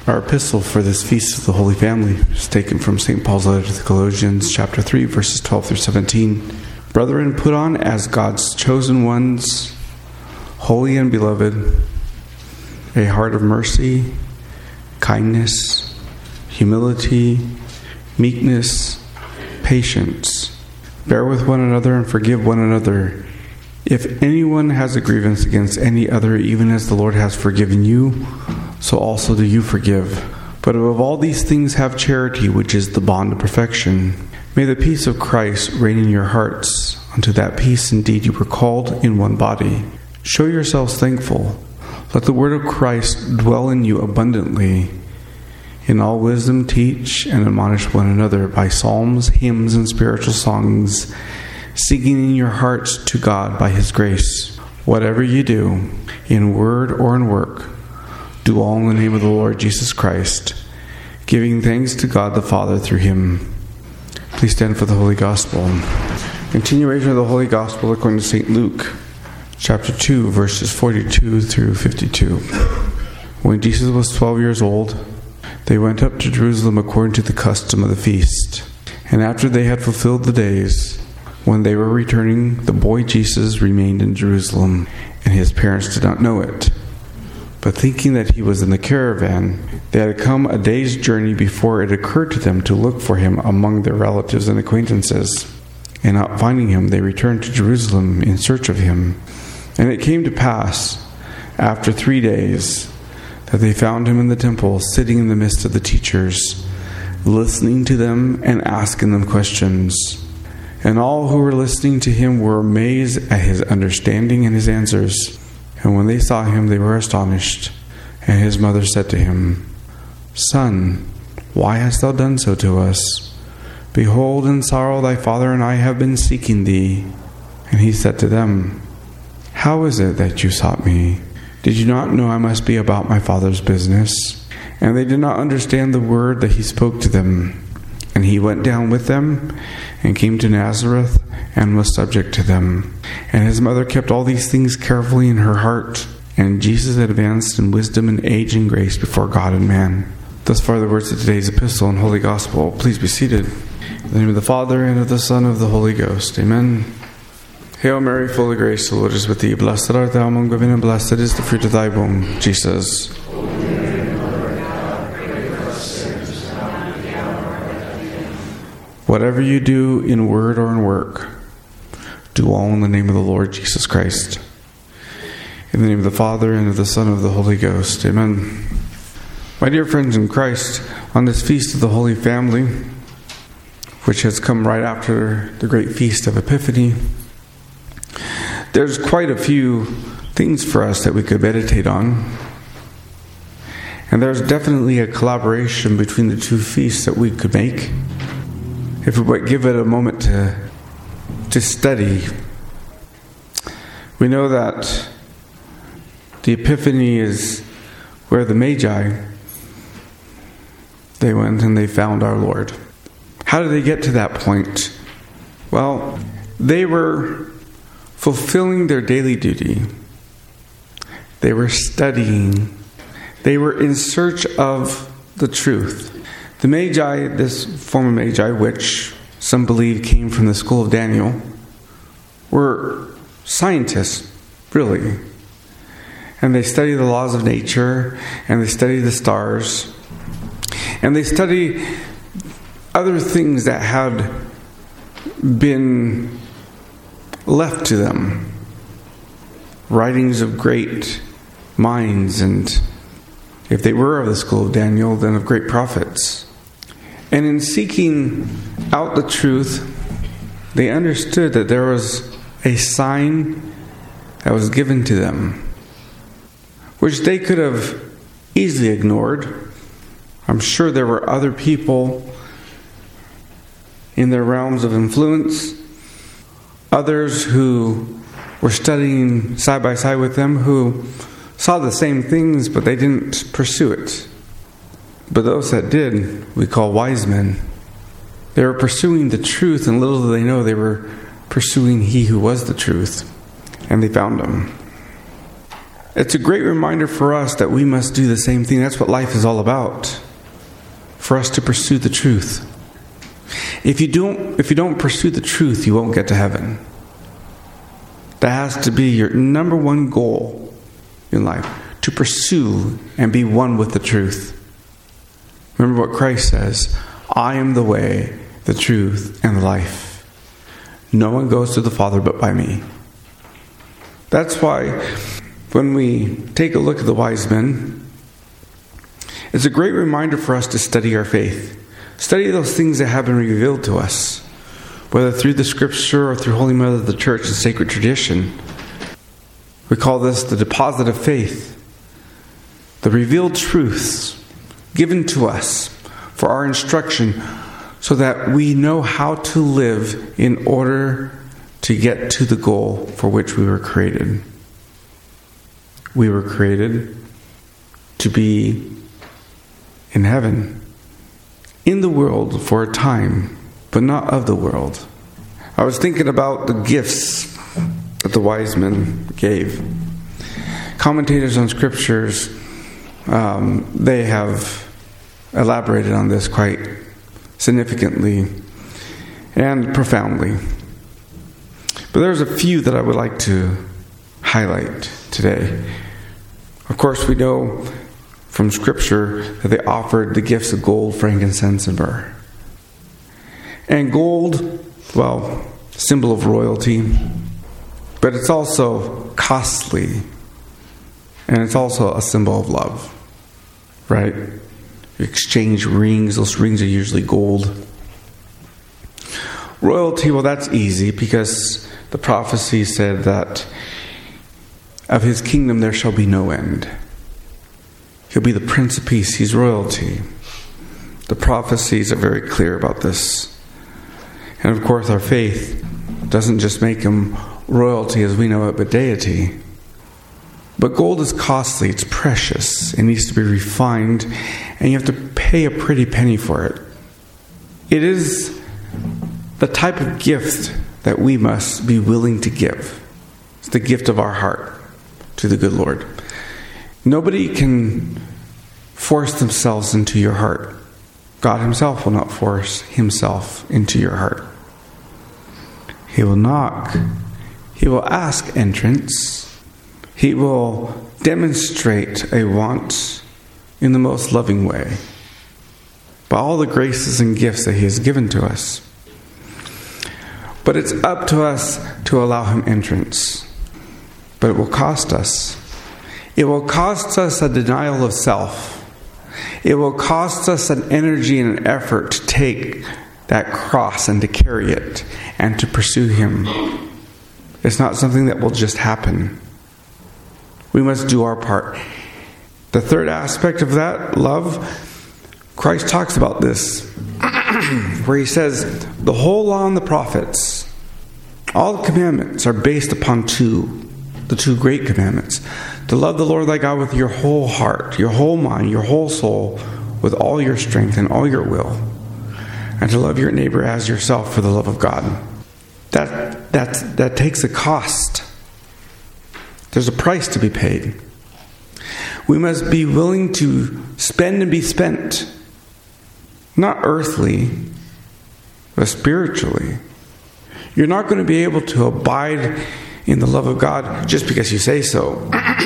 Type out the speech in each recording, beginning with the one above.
Our epistle for this Feast of the Holy Family is taken from St. Paul's letter to the Colossians, chapter 3, verses 12 through 17. Brethren, put on as God's chosen ones, holy and beloved, a heart of mercy, kindness, humility, meekness, patience. Bear with one another and forgive one another. If anyone has a grievance against any other, even as the Lord has forgiven you, so also do you forgive. But above all these things have charity, which is the bond of perfection. May the peace of Christ reign in your hearts. Unto that peace indeed you were called in one body. Show yourselves thankful. Let the word of Christ dwell in you abundantly. In all wisdom teach and admonish one another by psalms, hymns, and spiritual songs, singing in your hearts to God by His grace. Whatever you do, in word or in work, do all in the name of the Lord Jesus Christ, giving thanks to God the Father through Him. Please stand for the Holy Gospel. Continuation of the Holy Gospel according to St. Luke, chapter 2, verses 42 through 52. When Jesus was 12 years old, they went up to Jerusalem according to the custom of the feast. And after they had fulfilled the days, when they were returning, the boy Jesus remained in Jerusalem, and his parents did not know it. But thinking that he was in the caravan, they had come a day's journey before it occurred to them to look for him among their relatives and acquaintances. And not finding him, they returned to Jerusalem in search of him. And it came to pass, after 3 days, that they found him in the temple, sitting in the midst of the teachers, listening to them and asking them questions. And all who were listening to him were amazed at his understanding and his answers. And when they saw him, they were astonished. And his mother said to him, Son, why hast thou done so to us? Behold, in sorrow thy father and I have been seeking thee. And he said to them, How is it that you sought me? Did you not know I must be about my Father's business? And they did not understand the word that he spoke to them. And he went down with them, and came to Nazareth, and was subject to them. And his mother kept all these things carefully in her heart. And Jesus advanced in wisdom and age and grace before God and man. Thus far the words of today's epistle and Holy Gospel. Please be seated. In the name of the Father, and of the Son, and of the Holy Ghost. Amen. Hail Mary, full of grace, the Lord is with thee. Blessed art thou among women, and blessed is the fruit of thy womb, Jesus. Whatever you do in word or in work, do all in the name of the Lord Jesus Christ. In the name of the Father, and of the Son, and of the Holy Ghost. Amen. My dear friends in Christ, on this Feast of the Holy Family, which has come right after the great Feast of Epiphany, there's quite a few things for us that we could meditate on. And there's definitely a collaboration between the two feasts that we could make, if we would give it a moment to study. We know that the Epiphany is where the Magi, they went and they found our Lord. How did they get to that point? Well, they were fulfilling their daily duty. They were studying. They were in search of the truth. The Magi, this form of Magi, which some believe came from the school of Daniel, were scientists, really. And they study the laws of nature, and they study the stars, and they study other things that had been left to them. Writings of great minds, and if they were of the school of Daniel, then of great prophets. And in seeking out the truth, they understood that there was a sign that was given to them, which they could have easily ignored. I'm sure there were other people in their realms of influence, others who were studying side by side with them, who saw the same things, but they didn't pursue it. But those that did, we call wise men. They were pursuing the truth, and little did they know they were pursuing He who was the truth. And they found Him. It's a great reminder for us that we must do the same thing. That's what life is all about. For us to pursue the truth. If you don't pursue the truth, you won't get to heaven. That has to be your number one goal in life. To pursue and be one with the truth. Remember what Christ says. I am the way, the truth, and the life. No one goes to the Father but by me. That's why when we take a look at the wise men, it's a great reminder for us to study our faith. Study those things that have been revealed to us, whether through the Scripture or through Holy Mother of the Church and sacred tradition. We call this the deposit of faith. The revealed truths given to us for our instruction so that we know how to live in order to get to the goal for which we were created. We were created to be in heaven, in the world for a time, but not of the world. I was thinking about the gifts that the wise men gave. Commentators on scriptures, they have elaborated on this quite significantly and profoundly. But there's a few that I would like to highlight today. Of course, we know from Scripture that they offered the gifts of gold, frankincense, and myrrh. And gold, well, symbol of royalty, but it's also costly, and it's also a symbol of love, right? You exchange rings, those rings are usually gold. Royalty, well, that's easy because the prophecy said that of his kingdom there shall be no end. He'll be the Prince of Peace. He's royalty. The prophecies are very clear about this. And of course, our faith doesn't just make him royalty as we know it, but deity. But gold is costly. It's precious. It needs to be refined. And you have to pay a pretty penny for it. It is the type of gift that we must be willing to give. It's the gift of our heart to the good Lord. Nobody can force themselves into your heart. God himself will not force himself into your heart. He will knock. He will ask entrance. He will demonstrate a want in the most loving way by all the graces and gifts that he has given to us. But it's up to us to allow him entrance. But it will cost us. It will cost us a denial of self. It will cost us an energy and an effort to take that cross and to carry it and to pursue him. It's not something that will just happen. We must do our part. The third aspect of that, love, Christ talks about this, where he says, the whole law and the prophets, all the commandments are based upon the two great commandments. To love the Lord thy God with your whole heart, your whole mind, your whole soul, with all your strength and all your will. And to love your neighbor as yourself for the love of God. That takes a cost. There's a price to be paid. We must be willing to spend and be spent. Not earthly, but spiritually. You're not going to be able to abide in the love of God just because you say so.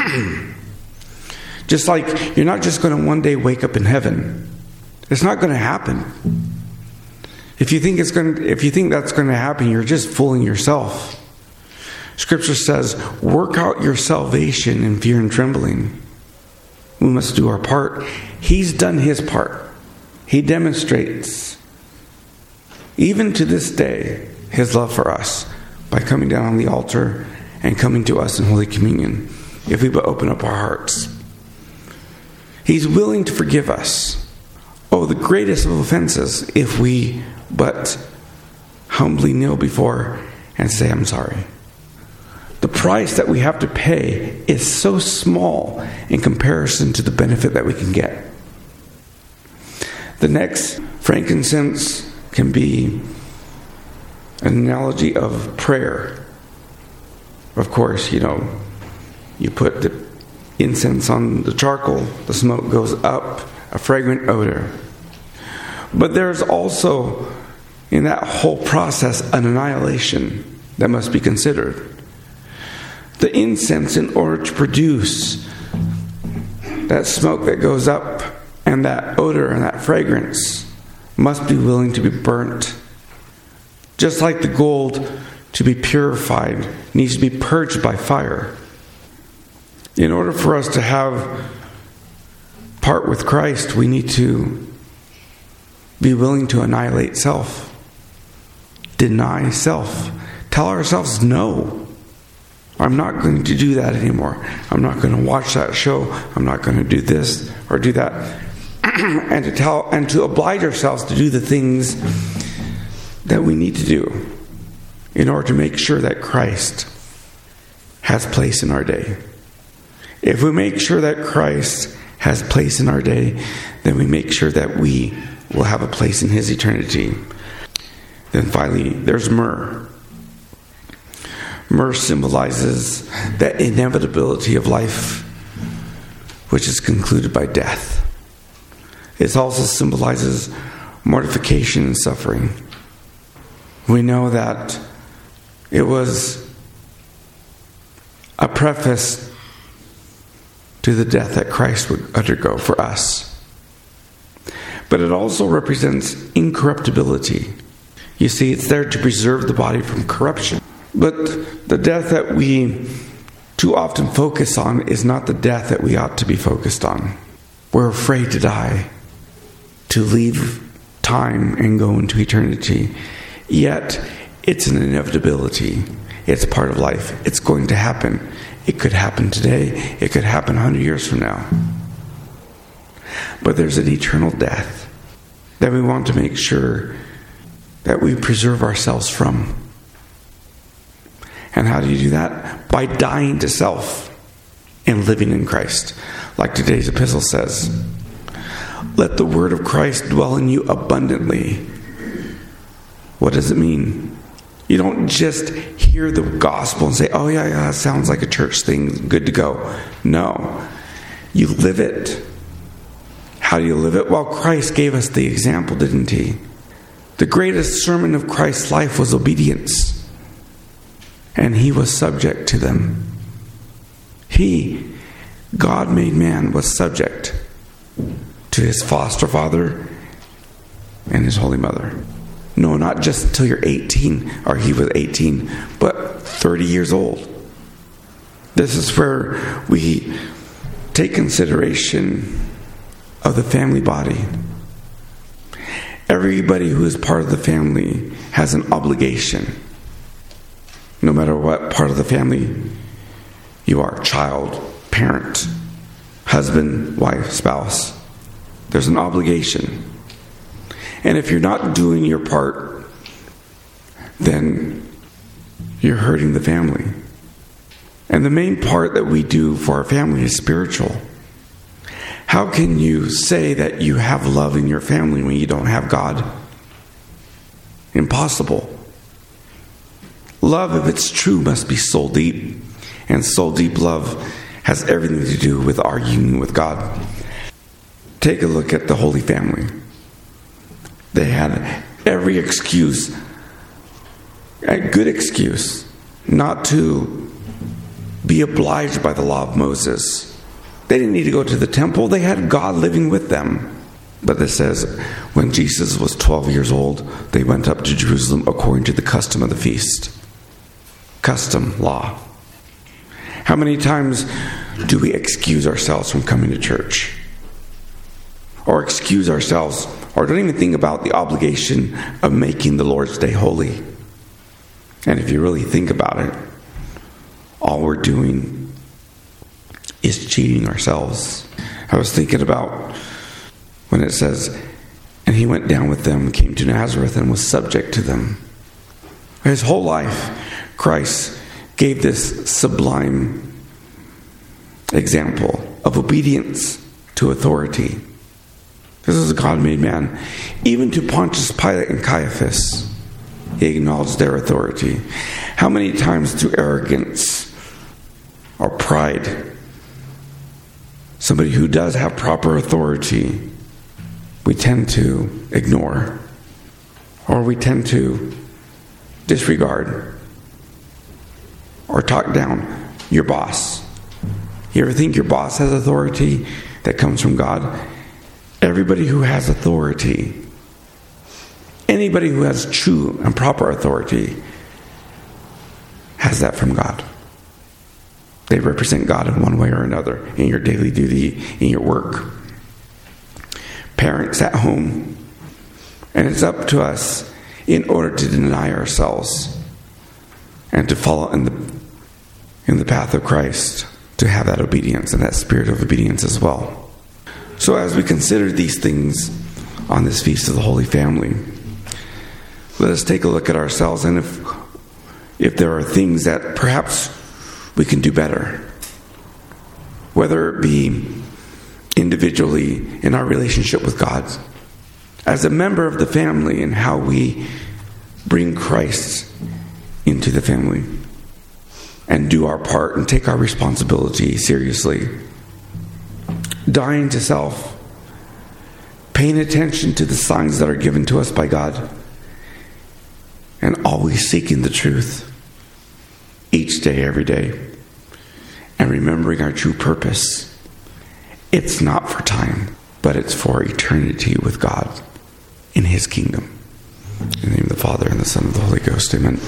Just like you're not just going to one day wake up in heaven. It's not going to happen. If you think that's going to happen, you're just fooling yourself. Scripture says, work out your salvation in fear and trembling. We must do our part. He's done his part. He demonstrates, even to this day, his love for us by coming down on the altar and coming to us in Holy Communion, if we but open up our hearts. He's willing to forgive us. Oh, the greatest of offenses, if we but humbly kneel before and say, I'm sorry. The price that we have to pay is so small in comparison to the benefit that we can get. The next, frankincense, can be an analogy of prayer. Of course, you put the incense on the charcoal, the smoke goes up, a fragrant odor. But there's also, in that whole process, an annihilation that must be considered. The incense, in order to produce that smoke that goes up and that odor and that fragrance, must be willing to be burnt. Just like the gold, to be purified, needs to be purged by fire. In order for us to have part with Christ, we need to be willing to annihilate self, deny self, tell ourselves, no, I'm not going to do that anymore. I'm not going to watch that show. I'm not going to do this or do that. and to oblige ourselves to do the things that we need to do in order to make sure that Christ has place in our day. If we make sure that Christ has place in our day, then we make sure that we will have a place in His eternity. Then finally, there's myrrh. Myrrh symbolizes that inevitability of life, which is concluded by death. It also symbolizes mortification and suffering. We know that it was a preface to the death that Christ would undergo for us. But it also represents incorruptibility. You see, it's there to preserve the body from corruption. But the death that we too often focus on is not the death that we ought to be focused on. We're afraid to die, to leave time and go into eternity. Yet, it's an inevitability. It's part of life. It's going to happen. It could happen today. It could happen 100 years from now. But there's an eternal death that we want to make sure that we preserve ourselves from. And how do you do that? By dying to self and living in Christ. Like today's epistle says, let the word of Christ dwell in you abundantly. What does it mean? You don't just hear the gospel and say, oh yeah, sounds like a church thing, good to go. No. You live it. How do you live it? Well, Christ gave us the example, didn't He? The greatest sermon of Christ's life was obedience. And He was subject to them. He, God made man, was subject to His foster father and His holy mother. No, not just until you're 18, or He was 18, but 30 years old. This is where we take consideration of the family body. Everybody who is part of the family has an obligation. No matter what part of the family you are, child, parent, husband, wife, spouse, there's an obligation. And if you're not doing your part, then you're hurting the family. And the main part that we do for our family is spiritual. How can you say that you have love in your family when you don't have God? Impossible. Love, if it's true, must be soul deep. And soul deep love has everything to do with our union with God. Take a look at the Holy Family. They had every excuse, a good excuse, not to be obliged by the law of Moses. They didn't need to go to the temple. They had God living with them. But it says, when Jesus was 12 years old, they went up to Jerusalem according to the custom of the feast. Custom, law. How many times do we excuse ourselves from coming to church? Or excuse ourselves, or don't even think about the obligation of making the Lord's Day holy? And if you really think about it, all we're doing is cheating ourselves. I was thinking about when it says, and He went down with them, came to Nazareth, and was subject to them. His whole life, Christ gave this sublime example of obedience to authority. This is a God-made man. Even to Pontius Pilate and Caiaphas, He acknowledged their authority. How many times through arrogance or pride somebody who does have proper authority, we tend to ignore, or we tend to disregard, or talk down your boss. You ever think your boss has authority that comes from God? Everybody who has authority, anybody who has true and proper authority, has that from God. They represent God in one way or another in your daily duty, in your work. Parents at home, and it's up to us in order to deny ourselves and to follow in the path of Christ, to have that obedience and that spirit of obedience as well. So as we consider these things on this Feast of the Holy Family, let us take a look at ourselves, and if there are things that perhaps we can do better, whether it be individually in our relationship with God, as a member of the family, and how we bring Christ into the family and do our part and take our responsibility seriously. Dying to self, paying attention to the signs that are given to us by God, and always seeking the truth each day, every day, and remembering our true purpose. It's not for time, but it's for eternity with God in His kingdom. In the name of the Father, and the Son, and the Holy Ghost. Amen.